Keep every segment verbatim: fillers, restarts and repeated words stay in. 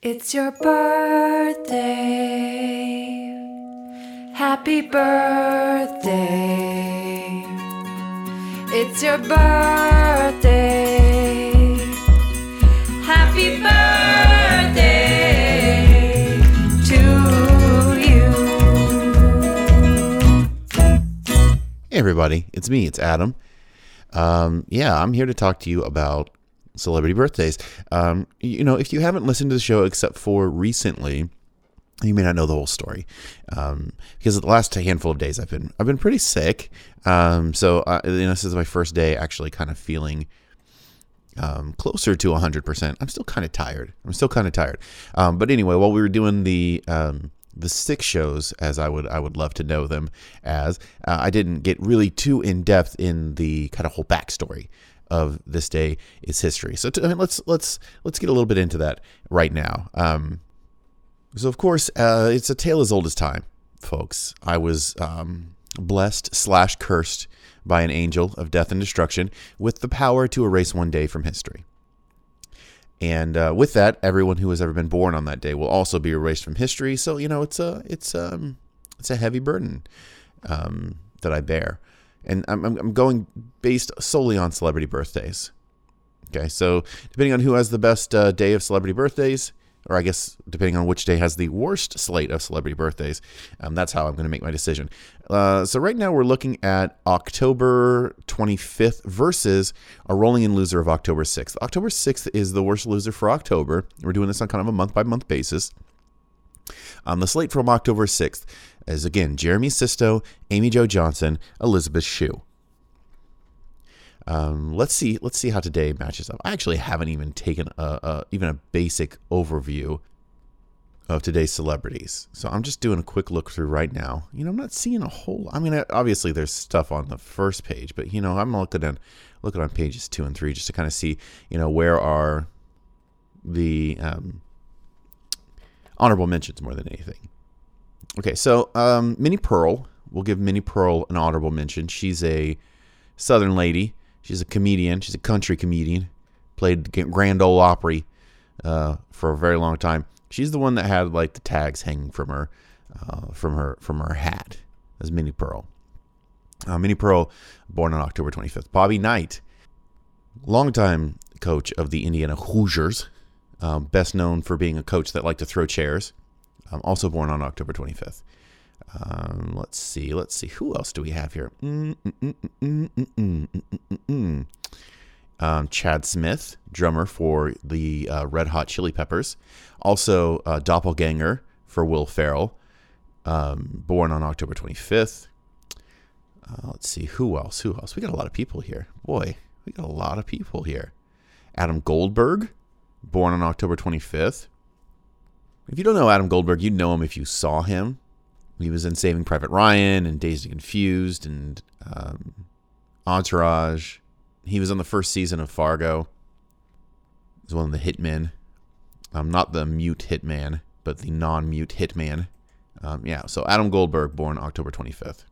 It's your birthday. Happy birthday. It's your birthday. Happy birthday to you. Hey everybody, it's me, it's Adam. Um, yeah, I'm here to talk to you about celebrity birthdays. Um, you know, if you haven't listened to the show except for recently, you may not know the whole story. Um, because the last handful of days I've been I've been pretty sick. Um, so uh, you know, this is my first day actually kind of feeling um, closer to one hundred percent. I'm still kind of tired. I'm still kind of tired. Um, but anyway, while we were doing the um, the sick shows, as I would I would love to know them as, uh, I didn't get really too in depth in the kind of whole backstory of this day is history. So to, I mean, let's let's let's get a little bit into that right now. Um, so of course, uh, it's a tale as old as time, folks. I was um, blessed slash cursed by an angel of death and destruction with the power to erase one day from history. And uh, with that, everyone who has ever been born on that day will also be erased from history. So you know, it's a it's um it's a heavy burden um, that I bear. And I'm, I'm going based solely on celebrity birthdays. Okay, so depending on who has the best uh, day of celebrity birthdays, or I guess depending on which day has the worst slate of celebrity birthdays, um, that's how I'm going to make my decision. Uh, so right now we're looking at October twenty-fifth versus a rolling-in loser of October sixth. October sixth is the worst loser for October. We're doing this on kind of a month-by-month basis. Um, the slate from October sixth is, again, Jeremy Sisto, Amy Jo Johnson, Elizabeth Shue. Um, let's see. Let's see how today matches up. I actually haven't even taken a, a even a basic overview of today's celebrities, so I'm just doing a quick look through right now. You know, I'm not seeing a whole. I mean, obviously there's stuff on the first page, but you know, I'm looking at looking on pages two and three just to kind of see, you know, where are the um, honorable mentions more than anything. Okay, so um, Minnie Pearl, we'll give Minnie Pearl an honorable mention. She's a Southern lady. She's a comedian. She's a country comedian. Played Grand Ole Opry uh, for a very long time. She's the one that had like the tags hanging from her, uh, from her from her hat. That's Minnie Pearl. Uh, Minnie Pearl, born on October twenty-fifth. Bobby Knight, longtime coach of the Indiana Hoosiers, um, best known for being a coach that liked to throw chairs. Um, also born on October twenty-fifth. Um, let's see. Let's see. Who else do we have here? Mm, mm, mm, mm, mm, mm, mm, mm, mm. Um, Chad Smith, drummer for the uh, Red Hot Chili Peppers. Also, uh, doppelganger for Will Ferrell. Um, born on October twenty-fifth. Uh, let's see. Who else? Who else? We got a lot of people here. Boy, we got a lot of people here. Adam Goldberg, born on October twenty-fifth. If you don't know Adam Goldberg, you'd know him if you saw him. He was in Saving Private Ryan and Dazed and Confused and um, Entourage. He was on the first season of Fargo. He was one of the hitmen. Um, not the mute hitman, but the non-mute hitman. Um, yeah, so Adam Goldberg, born October twenty-fifth.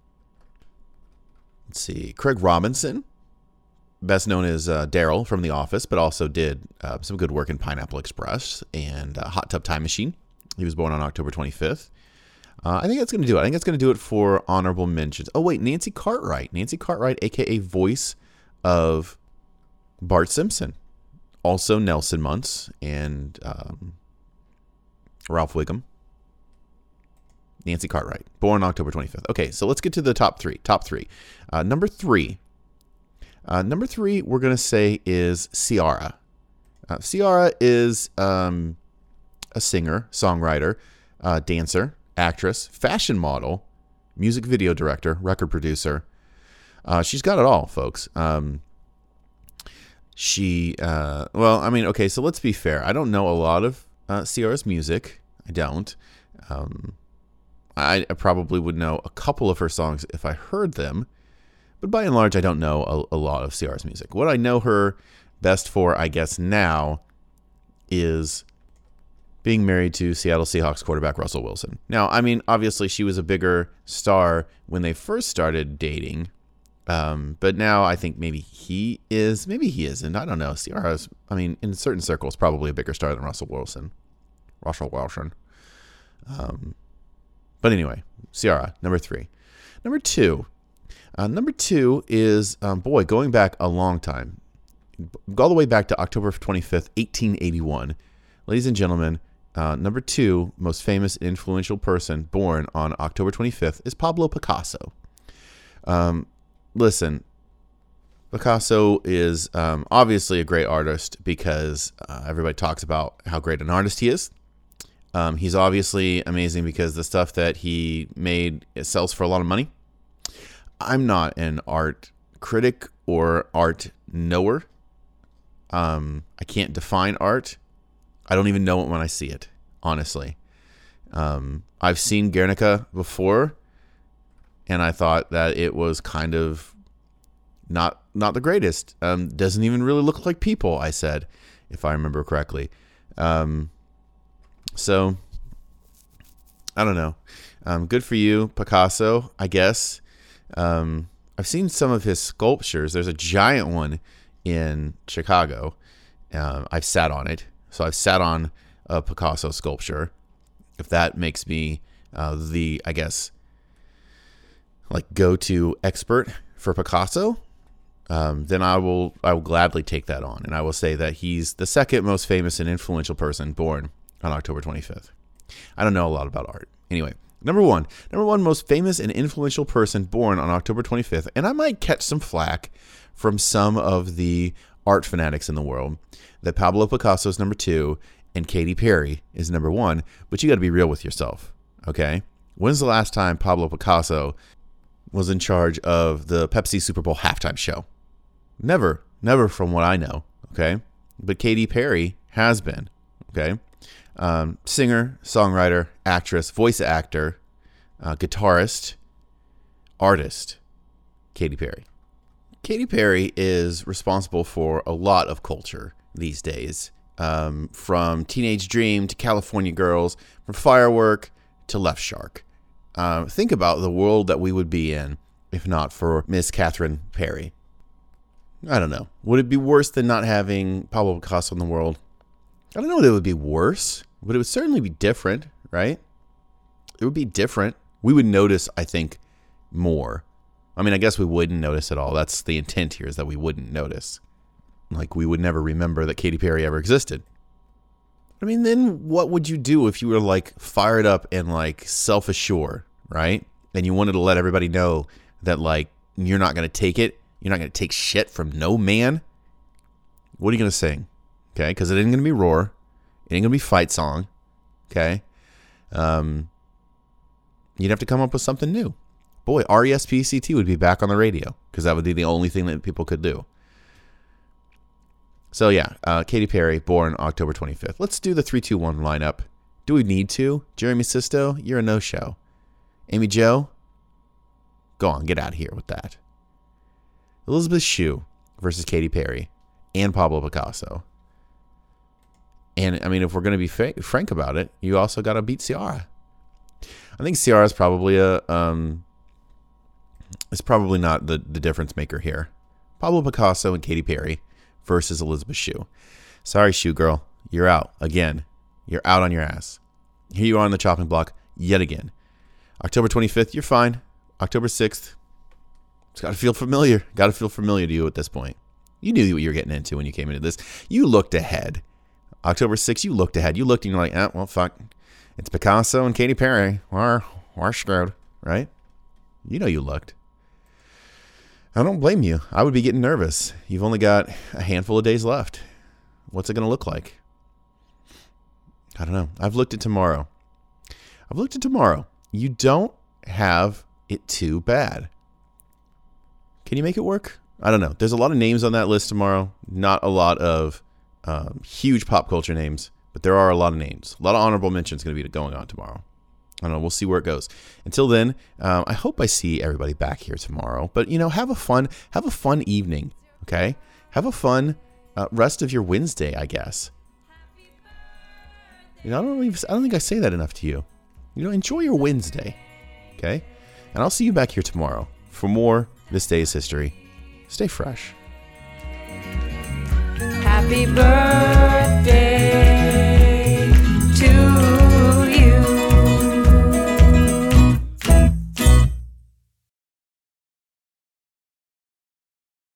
Let's see. Craig Robinson, best known as uh, Daryl from The Office, but also did uh, some good work in Pineapple Express and uh, Hot Tub Time Machine. He was born on October twenty-fifth. Uh, I think that's going to do it. I think that's going to do it for honorable mentions. Oh, wait, Nancy Cartwright. Nancy Cartwright, a k a voice of Bart Simpson. Also Nelson Muntz and um, Ralph Wiggum. Nancy Cartwright, born October twenty-fifth. Okay, so let's get to the top three. Top three. Uh, number three. Uh, number three, we're going to say is Ciara. Uh, Ciara is um, a singer, songwriter, uh, dancer, actress, fashion model, music video director, record producer. Uh, she's got it all, folks. Um, she, uh, well, I mean, okay, so let's be fair. I don't know a lot of uh, Ciara's music. I don't. Um, I, I probably would know a couple of her songs if I heard them. But by and large, I don't know a, a lot of Ciara's music. What I know her best for, I guess, now is being married to Seattle Seahawks quarterback Russell Wilson. Now, I mean, obviously, she was a bigger star when they first started dating. Um, but now I think maybe he is, maybe he isn't. I don't know. Ciara's, I mean, in certain circles, probably a bigger star than Russell Wilson. Russell Wilson. Um, but anyway, Ciara, number three. Number two. Uh, number two is, um, boy, going back a long time. All the way back to October twenty-fifth, eighteen eighty-one. Ladies and gentlemen, uh, number two most famous and influential person born on October twenty-fifth is Pablo Picasso. Um, listen, Picasso is um, obviously a great artist because uh, everybody talks about how great an artist he is. Um, he's obviously amazing because the stuff that he made, it sells for a lot of money. I'm not an art critic or art knower. Um, I can't define art. I don't even know it when I see it, honestly. Um, I've seen Guernica before, and I thought that it was kind of not not the greatest. Um, doesn't even really look like people, I said, if I remember correctly. Um, so, I don't know. Um, good for you, Picasso, I guess. Um, I've seen some of his sculptures. There's a giant one in Chicago. Um, I've sat on it. So I've sat on a Picasso sculpture. If that makes me uh, the, I guess, like go-to expert for Picasso, um, then I will I will gladly take that on. And I will say that he's the second most famous and influential person born on October twenty-fifth. I don't know a lot about art. Anyway, number one. Number one most famous and influential person born on October twenty-fifth. And I might catch some flack from some of the art fanatics in the world that Pablo Picasso is number two and Katy Perry is number one, but you got to be real with yourself, okay? When's the last time Pablo Picasso was in charge of the Pepsi Super Bowl halftime show? Never, never from what I know, okay? But Katy Perry has been, okay? Um, singer, songwriter, actress, voice actor, uh, guitarist, artist, Katy Perry. Katy Perry is responsible for a lot of culture these days, um, from Teenage Dream to California Girls, from Firework to Left Shark. Uh, think about the world that we would be in if not for Miss Catherine Perry. I don't know. Would it be worse than not having Pablo Picasso in the world? I don't know that it would be worse, but it would certainly be different, right? It would be different. We would notice, I think, more. I mean, I guess we wouldn't notice at all. That's the intent here, is that we wouldn't notice. Like, we would never remember that Katy Perry ever existed. I mean, then what would you do if you were, like, fired up and, like, self-assured, right? And you wanted to let everybody know that, like, you're not going to take it. You're not going to take shit from no man. What are you going to sing? Okay, because it ain't going to be Roar. It ain't going to be Fight Song. Okay? Um, you'd have to come up with something new. Boy, R E S P C T would be back on the radio because that would be the only thing that people could do. So yeah, uh, Katy Perry, born October twenty-fifth. Let's do the three two one lineup. Do we need to? Jeremy Sisto, you're a no-show. Amy Jo, go on, get out of here with that. Elizabeth Shue versus Katy Perry and Pablo Picasso. And, I mean, if we're going to be fa- frank about it, you also got to beat Ciara. I think Ciara is probably a... Um, it's probably not the, the difference maker here. Pablo Picasso and Katy Perry versus Elizabeth Shue. Sorry, Shue girl. You're out. Again. You're out on your ass. Here you are on the chopping block yet again. October twenty-fifth, you're fine. October sixth, it's got to feel familiar. Got to feel familiar to you at this point. You knew what you were getting into when you came into this. You looked ahead. October sixth, you looked ahead. You looked and you're like, eh, well, fuck. It's Picasso and Katy Perry. We're, we're screwed, right? You know you looked. I don't blame you. I would be getting nervous. You've only got a handful of days left. What's it going to look like? I don't know. I've looked at tomorrow. I've looked at tomorrow. You don't have it too bad. Can you make it work? I don't know. There's a lot of names on that list tomorrow. Not a lot of um, huge pop culture names, but there are a lot of names. A lot of honorable mentions going to be going on tomorrow. I don't know. We'll see where it goes. Until then, um, I hope I see everybody back here tomorrow. But, you know, have a fun, have a fun evening, okay? Have a fun uh, rest of your Wednesday, I guess. You know, I don't even, I don't think I say that enough to you. You know, enjoy your Wednesday, okay? And I'll see you back here tomorrow for more This Day's History. Stay fresh. Happy birthday.